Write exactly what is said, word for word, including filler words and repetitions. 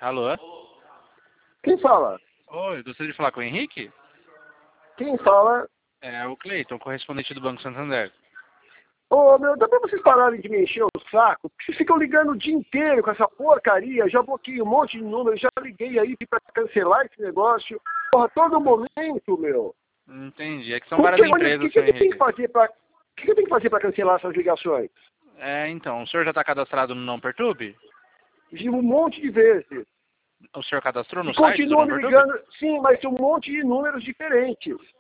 Alô? Quem fala? Oi, gostaria de falar com o Henrique? Quem fala? É o Cleiton, correspondente do Banco Santander. Ô, meu, dá pra vocês pararem de me encher o saco? Vocês ficam ligando o dia inteiro com essa porcaria. Já bloqueei um monte de números, já liguei aí pra cancelar esse negócio. Porra, todo momento, meu. Entendi, é que são O várias que, olha, empresas, que, que seu eu tenho que Henrique. fazer pra... O que eu tenho que fazer pra cancelar essas ligações? É, então, o senhor já está cadastrado no Não Perturbe? De um monte de vezes. O senhor cadastrou E no site do continua Não me Perturbe? ligando, sim, mas tem um monte de números diferentes.